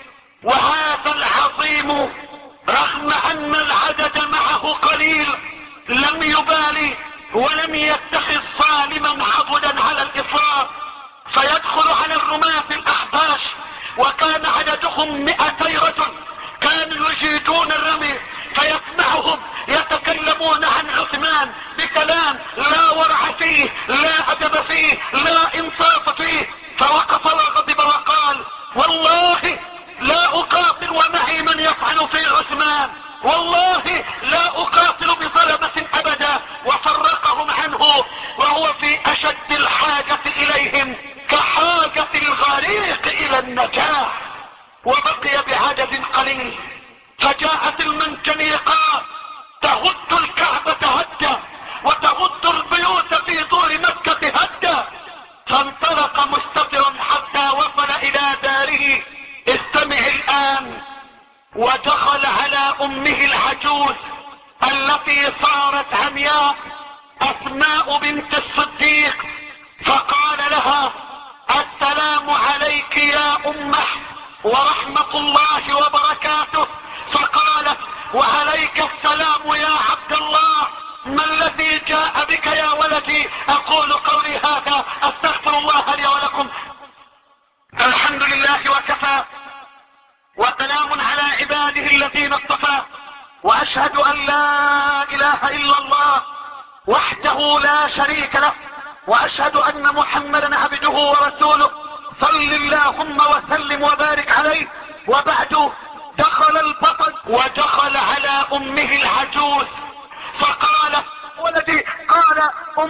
Speaker 4: وهذا العظيم رغم ان العدد معه قليل لم يبالي ولم يتخذ ظالما عضدا على الاطلاق، فيدخل على الرماة الاحباش وكان عددهم مئتي رجل كانوا يجيدون الرمي، فيسمعهم يتكلمون عن عثمان بكلام لا ورع فيه لا ادب فيه لا انصاف فيه، فوقف وغضب وقال والله لا اقاتل ومعي من يفعل في عثمان، والله لا اقاتل بظلمة ابدا، وفرقهم عنه وهو في اشد الحاجة اليهم كحاجة الغريق الى النجاة، وبقي بعدد قليل. فجاءت المنجنيقات تهد الكعبة هدا وتهد البيوت في دور مكة هدا، فانطلق مستترا حتى وصل الى داره. استمع الان. ودخل على امه العجوز التي صارت عمياء اسماء بنت الصديق، فقال لها السلام عليك يا امه ورحمة الله وبركاته. فقالت وعليك السلام يا عبد الله، ما الذي جاء بك يا ولدي؟ اقول قولي هذا استغفر الله لي ولكم. الحمد لله وكفى، وسلام على عباده الذين اصطفى، واشهد ان لا اله الا الله وحده لا شريك له، واشهد ان محمدا عبده ورسوله، صل اللهم وسلم وبارك عليه. وبعد، دخل البطل ودخل على امه العجوز فقال ولدي، قال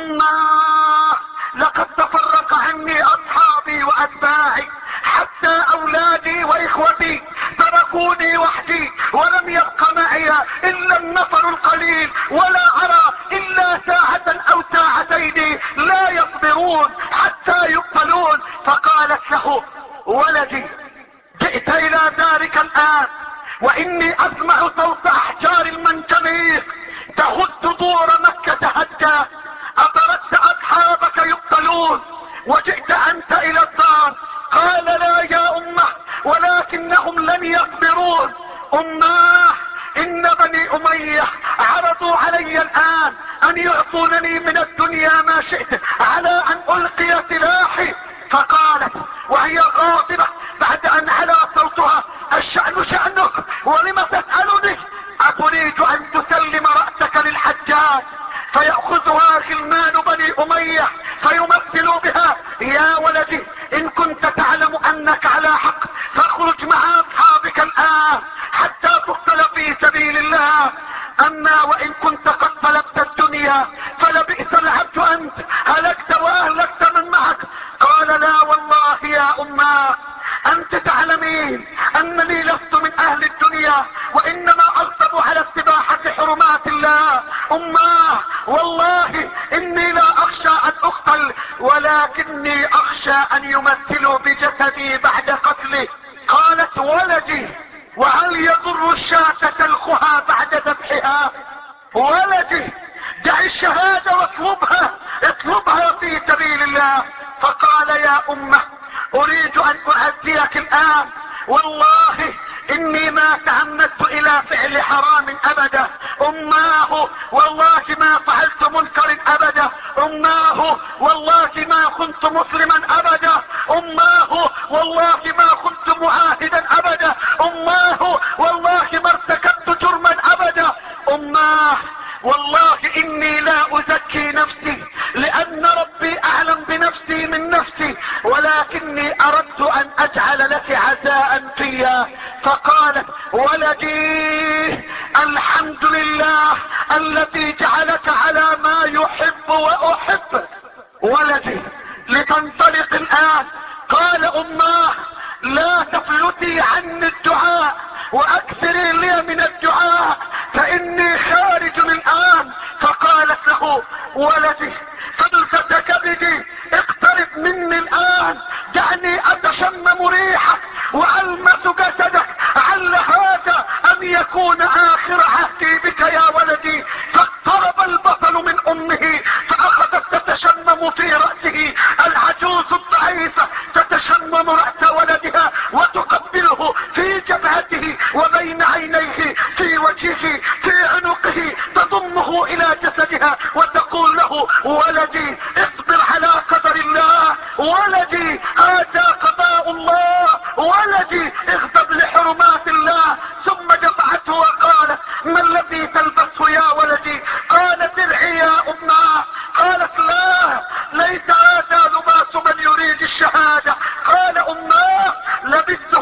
Speaker 4: اماه لقد تفرق عني اصحابي واتباعي حتى اولادي واخوتي تركوني وحدي ولم يبق معي الا النفر القليل، ولا ارى الا ساعة او ساعتين لا يصبرون حتى يقتلون. فقالت له ولدي جئت الى دارك الان واني اسمع صوت احجار المنجنيق تهد دور مكة هدا، اتركت اصحابك يقتلون وجئت انت الى الدار؟ قال لا يا امه ولكنهم لن يصبرون. اماه ان بني امية عرضوا علي الان ان يعطونني من الدنيا ما شئت على ان القي سلاحي. فقالت وهي غاضبة بعد ان علا صوتها الشأن شأنك ولم تسألني؟ اتريد ان تسلم رأسك للحجاج فيأخذها غلمان بني امية فيمثلوا بها؟ يا ولدي ان كنت تعلم انك على حق فاخرج مع اصحابك الان حتى تقتل في سبيل الله، اما وان كنت قد طلبت الدنيا فلبئس العبد انت، هلكت واهلكت من معك. قال لا والله يا اماه انت تعلمين انني لست من اهل الدنيا وانما اغضب على استباحة حرمات الله. اماه والله اني لا اخشى ان اقتل ولكني اخشى ان يمثلوا بجسدي بعد قتلي. قالت ولدي وهل يضر الشاة تلقها بعد ذبحها؟ ولدي دع الشهادة واطلبها، اطلبها في سبيل الله. فقال يا امه اريد ان اعزيك الان، والله اني ما تعمدت الى فعل حرام ابدا. اماه والله ما فعلت منكر ابدا. اماه والله ما كنت مسلما ابدا. اماه والله ما كنت معاهدا ابدا. اماه والله ما ارتكبت جرما ابدا. اماه والله اني لا ازكي نفسي لان ربي اعلم بنفسي من نفسي، ولكني اردت ان اجعل لك عزاء فيا. فقالت ولدي الحمد لله الذي جعلك على ما يحب واحب. ولدي لتنطلق الان. قال اماه لا تفلتي عني الدعاء واكثري لي من الدعاء فاني خارج الان. فقالت له ولدي فلسة كبدي اقترب مني الان، دعني اتشمم ريحك والمس جسدك عل هذا ان يكون اخر عهدي بك يا ولدي. فاقترب البطل من امه فاخذت تتشمم في رأسه، العجوز الضعيفة تتشمم رأس ولدها وتقبله في جبهته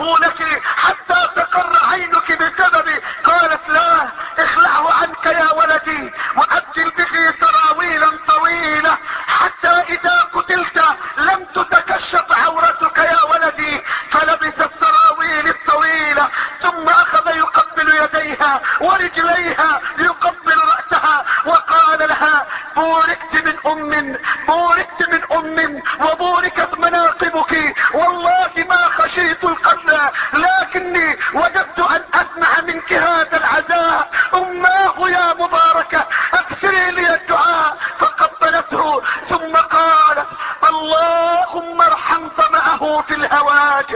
Speaker 2: اخلعه لك حتى تقر عينك بسببي. قالت لا، اخلعه عنك يا ولدي وابدل به سراويلا طويلة حتى اذا قتلت لم تتكشف عورتك يا ولدي. فلبس السراويل الطويلة ثم اخذ يقبل يديها ورجليها يقبل رأسها وقال لها بوركت من ام بوركت من ام وبوركت مناقبك، والله ما خشيت القتل لكني وجدت ان اسمع منك هذا العزاء. اماه يا مباركة اكثري لي الدعاء. فقبلته ثم قالت اللهم ارحم ظمأه في الهواجر،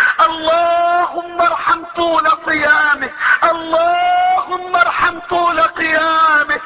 Speaker 2: اللهم ارحم طول صيامه، اللهم ارحم طول قيامه،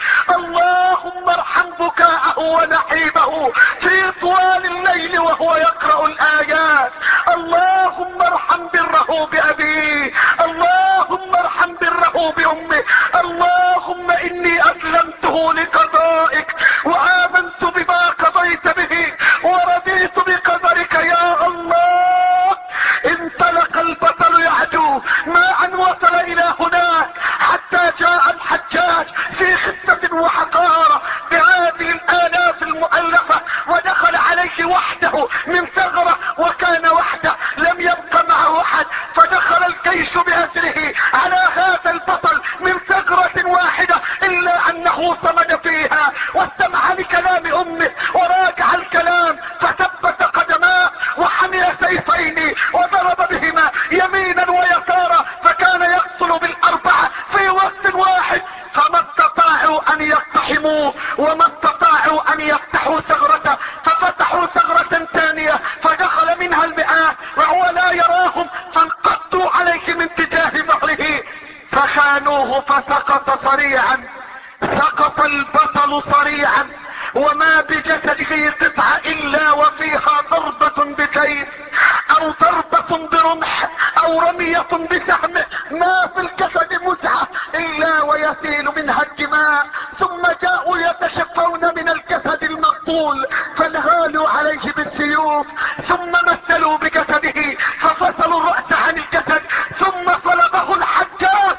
Speaker 2: اللهم ارحم بكاءه ونحيبه في طوال الليل وهو يقرأ الآيات، اللهم ارحم بره بأبيه، اللهم ارحم بره بأمه، اللهم إني أسلمته لقضائك وآمنت بما قضيت به ورضيت بقدرك يا الله. انطلق البطل يعدو ما ان وصل الى هناك حتى جاء الحجاج في خفة وحقارة بهذه الآلاف المؤلفة ودخل عليه وحده من ثغرة وكان وحده لم يبق معه احد، فدخل الجيش بأسره على هذا البطل من ثغرة واحدة الا انه صمد فيها واستمع لكلام امه وراجع الكلام فثبت قدماه وحمي سيفين وضرب بهما يمينا ويسارا فكان يقتل بالاربعة في وقت واحد، فما استطاعوا ان يقتحموه وما استطاعوا ان يفتحوا ثغرته، ففتحوا ثغرة ثانية فدخل منها المئات وهو لا يراهم فانقضوا عليه من اتجاه ظهره فخانوه فسقط صريعا. سقط البطل صريعا وما بجسده قطعة الا وفيها ضربة بسيف او ضربة برمح او رمية بسهم، ما في الجسد مزعة الا ويسيل منها الدماء. ثم جاءوا يتشفون من الجسد المقتول فانهالوا عليه بالسيوف ثم مثلوا بجسده ففصلوا الرأس عن الجسد ثم صلبه الحجاج.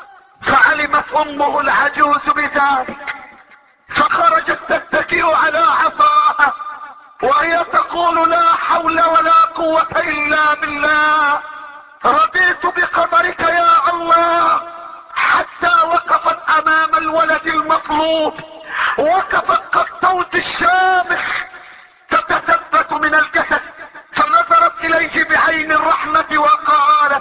Speaker 2: فعلمت امه العجوز بذلك فخرجت تتكئ على عصاها وهي تقول لا حول ولا قوة الا بالله، رضيت بقدرك يا الله. حتى وقفت امام الولد المطلوب، وقفت كالصوت الشامخ تتثبت من الجسد، فنظرت اليه بعين الرحمة وقالت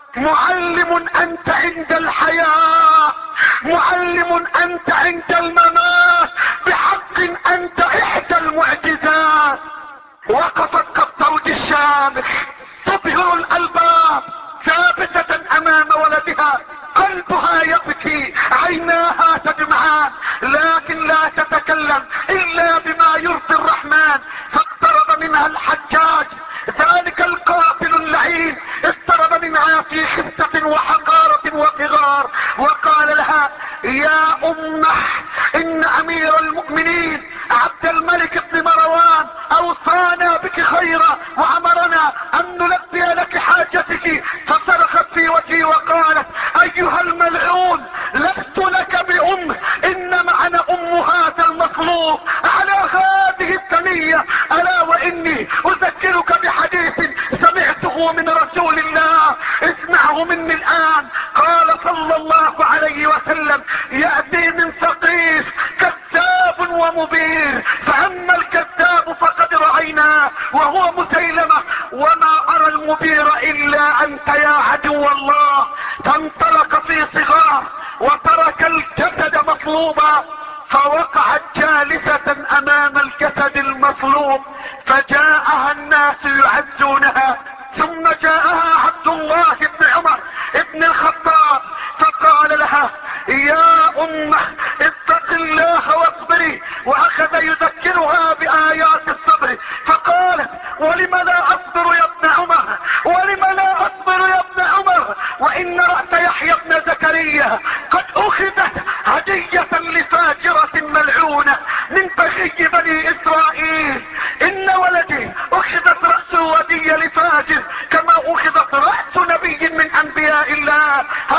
Speaker 2: معلم انت عند الحياة، معلم انت عند الممات، بحق انت احدى المعجزات. وقفت كالصوت الشامخ تبهر الالباب ثابتة امام ولدها، قلبها يبكي عيناها تدمعان لكن لا تتكلم الا بما يرضي الرحمن. فاقترب منها الحجاج ذلك القاتل اللعين، اقترب منها في خفة وحقارة وصغار وقال لها يا امه ان امير المؤمنين عبد الملك بن مروان اوصانا بك خيرا وامرنا ان نلبي لك حاجتك. فصرخت في وجهي وقالت ايها الملعون لست لك بام، انما انا ام هذا المطلوب على هذه الثنية. الا واني اذكرك بحديث سمعته من رسول الله اسمعه مني الان. قال صلى الله عليه وسلم يأتي من ثقيف كذاب ومبير، فاما الكذاب فقد رأيناه وهو مسيلمة وما ارى المبير الا انت يا عدو الله. فانطلق في صغار وترك الجسد مطلوبا فوقعت جالسة امام الجسد المصلوب، فجاءها الناس يعزونها. ثم جاءها عبد الله بن عمر ابن الخطاب فقال لها يا امه اتق الله واصبري، واخذ يذكرها بايات الصبر. فقالت ولم لا اصبر يا ابن عمر، ولم لا اصبر يا ابن عمر، وان رأس يحيى بن زكريا قد اخذت هدية لفاجرة ملعونة من بغي بني اسرائيل. ان ولدي اخذت رأسه هدية لفاجر كما اخذت رأس نبي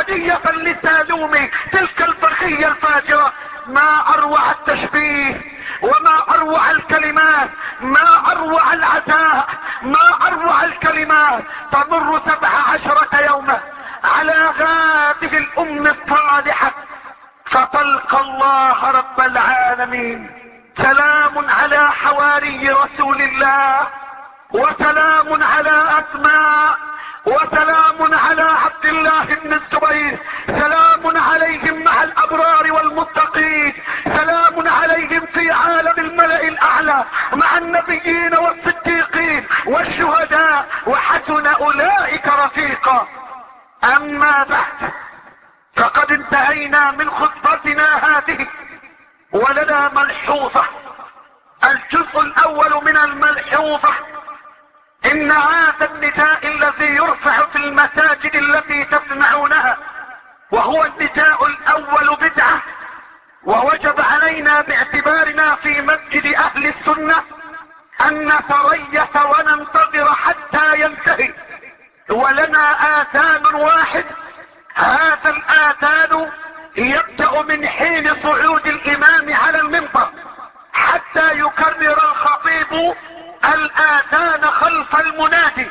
Speaker 2: هدية لسالومي تلك البغية الفاجرة. ما اروع التشبيه وما اروع الكلمات، ما اروع العزاء، ما اروع الكلمات. تمر سبع عشرة يوما على هذه الام الصالحة فتلقى الله رب العالمين. سلام على حواري رسول الله، وسلام على اسماء، وسلام على عبد الله بن الزبير. سلام عليهم مع الابرار والمتقين، سلام عليهم في عالم الملأ الاعلى مع النبيين والصديقين والشهداء، وحسن اولئك رفيقا. اما بعد، فقد انتهينا من خطبتنا هذه ولنا ملحوظة. الجزء الاول من الملحوظة: ان هذا النداء الذي يرفع في المساجد التي تسمعونها وهو النداء الاول بدعة، ووجب علينا باعتبارنا في مسجد اهل السنة ان نتريث وننتظر حتى ينتهي. ولنا آذان واحد، هذا الآذان يبدأ من حين صعود الامام على المنبر حتى يكرر الخطيب الآذان خلف المنادي.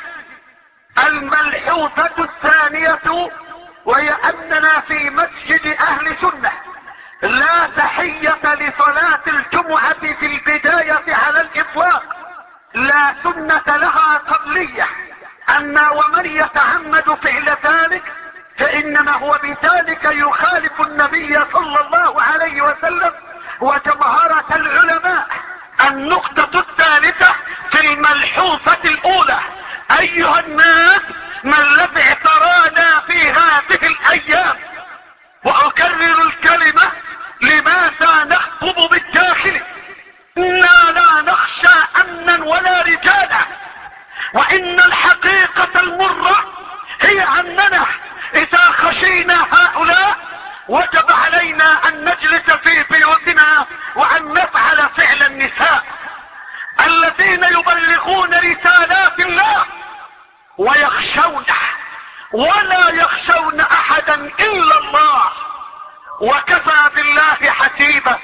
Speaker 2: الملحوظة الثانية وهي اننا في مسجد اهل سنة لا تحية لصلاة الجمعة في البداية على الاطلاق، لا سنة لها قبلية. اما ومن يتعمد فعل ذلك فانما هو بذلك يخالف النبي صلى الله عليه وسلم وجمهرة العلماء. النقطة الثالثة في الملحوظة الاولى: ايها الناس، ما الذي اعترانا في هذه الايام؟ واكرر الكلمة: لماذا نخطب بالداخل؟ انا لا نخشى امنا ولا رجالا، وان الحقيقة المرة هي اننا اذا خشينا هؤلاء وجب علينا ان نجلس في بيوتنا وان نفعل فعل النساء الذين يبلغون رسالات الله ويخشونه ولا يخشون احدا الا الله، وكفى بالله حسيبا.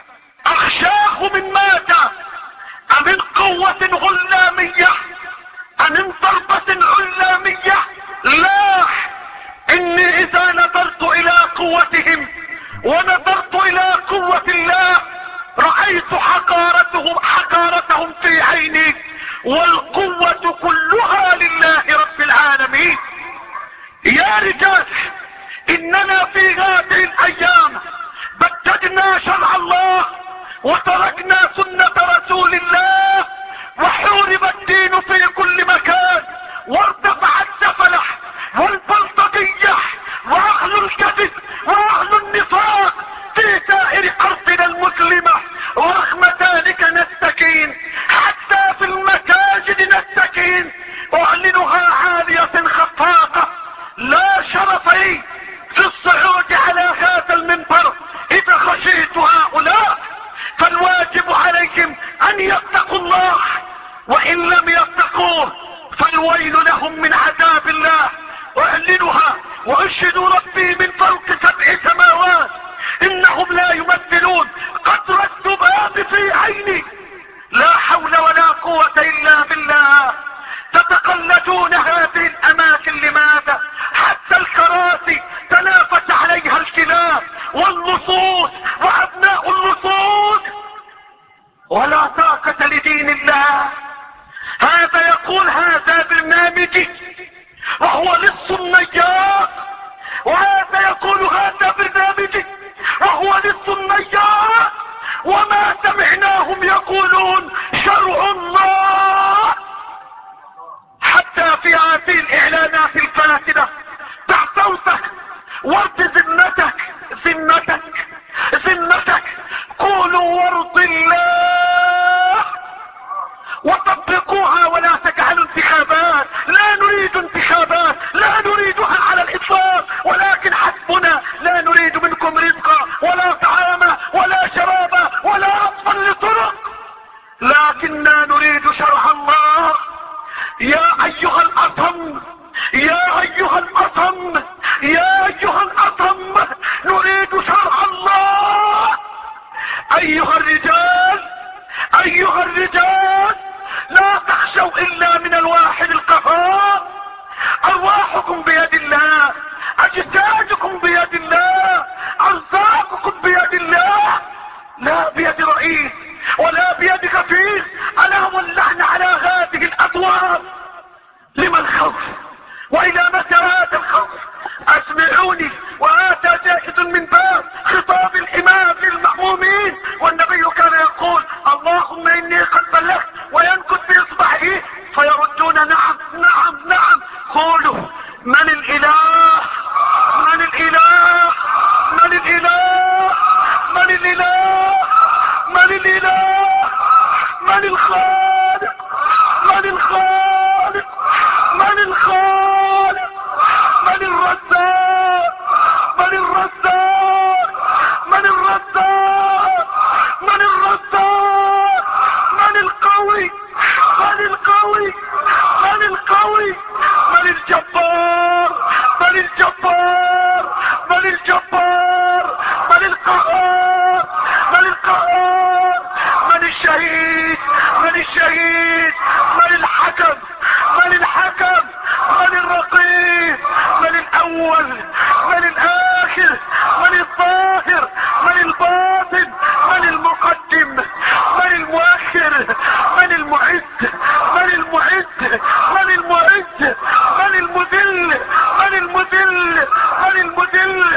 Speaker 2: اخشاه من ماذا؟ امن قوة غلامية؟ امن ضربة علامية؟ لا، اني اذا نظرت الى قوتهم ونظرت الى قوة الله رأيت حقارتهم حقارتهم في عيني، والقوة كلها لله رب العالمين. يا رجال، اننا في هذه الايام بددنا شرع الله وتركنا سنة رسول الله، وحورب الدين في كل مكان، وارتفع السفلة والبلطجية واهل الكذب واهل النفاق في سائر ارضنا المسلمة. ورغم ذلك نستكين، حتى في المساجد نستكين. اعلنها عالية خفاقة. لا شرف لي في الصعود على هذا المنبر اذا خشيت هؤلاء، فالواجب عليهم ان يتقوا الله، وان لم يتقوه فالويل لهم من عذاب الله. اعلنها واشهد ربي من فوق سبع سماوات انهم لا يمثلون قطر الذباب في عيني. لا حول ولا قوة الا بالله. تتقلدون هذه الاماكن لماذا؟ حتى الكراسي تنافس عليها الكلاب واللصوص وابناء اللصوص، ولا طاقة لدين الله. هذا يقول هذا برنامجي وهو لص النياق، وهذا يقول هذا برنامجي وهو لص النياق، وما سمعناهم يقولون شرع الله. حتى في هذه الاعلانات الفاسدة دع صوتك وارض ذمتك ذمتك ذمتك. قولوا وارض الله وطبقوها ولا تجعلوا انتخابات. لا نريد انتخابات، لا نريدها على الاطلاق، ولكن حسبنا. لا نريد منكم رزقا ولا طعاما ولا شرابا ولا رصفا لطرق، لكننا نريد شرع الله. يا ايها الاصم، يا ايها الاصم، يا ايها الاصم نريد شرع الله. ايها الرجال ايها الرجال لا تخشوا الا من الواحد القهار. ارواحكم بيد الله، اجسادكم بيد الله، ارزاقكم بيد الله، لا بيد رئيس ولا بيد كفير. الا واللعن على هذه الادوار. لما الخوف والى متى هذا الخوف؟ اسمعوني، وهذا جائز من باب خطاب الامام للمأمومين، والنبي كان يقول اللهم اني قد بلغت، وينكت باصبعه فيردون نعم نعم نعم. قولوا من الاله من الاله من الاله من الاله من الاله من الخالق من الخالق من الخالق من الرزاق من الرزاق من الرزاق من الرزاق من القوي من القوي من القوي من الجبار من الجبار من الجبار من القهار من القهار من الشهيد من الشهيد من الحكم من الحكم من الرقيب من الاول من الاخر من الظاهر من الباطن من المقدم من المؤخر من المعز من المعز من المعز من المذل من المذل من المذل